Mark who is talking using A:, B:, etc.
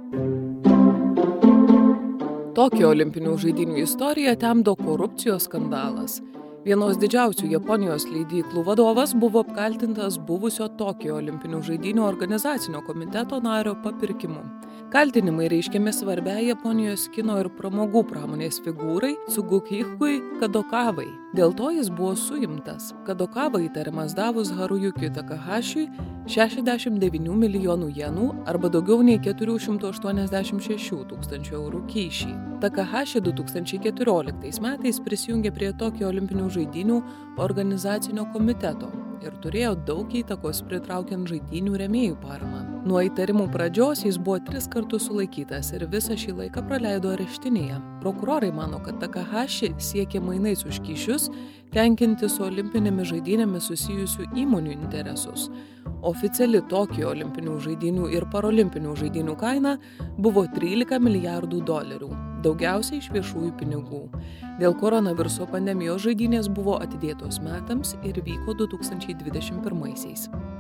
A: Tokijo olimpinių žaidynių istoriją temdo korupcijos skandalas. Vienos didžiausių Japonijos leidyklų vadovas buvo apkaltintas buvusio Tokijo olimpinių žaidynių organizacinio komiteto nario papirkimu. Kaltinimai reiškiami svarbiai Japonijos kino ir pramogų pramonės figūrai Tsugukikui Kadokavai. Dėl to jis buvo suimtas. Kadokava įtariamas davus Harujukiui Takahashiui 69 milijonų jenų arba daugiau nei 486 tūkstančių eurų kyšį. Takahashi 2014 metais prisijungė prie Tokijo olimpinių žaidynių organizacinio komiteto ir turėjo daug įtakos pritraukiant žaidynių rėmėjų paramą. Nuo įtarimų pradžios jis buvo 3 kartus sulaikytas ir visą šį laiką praleido areštinėje. Prokurorai mano, kad Takahashi siekė mainais už kyšius tenkinti su olimpinėmis žaidynėmis susijusių įmonių interesus. Oficiali Tokijo olimpinių žaidynių ir parolimpinių žaidynių kaina buvo 13 milijardų dolerių, daugiausiai iš viešųjų pinigų. Dėl koronaviruso pandemijos žaidynės buvo atidėtos metams ir vyko 2021-aisiais.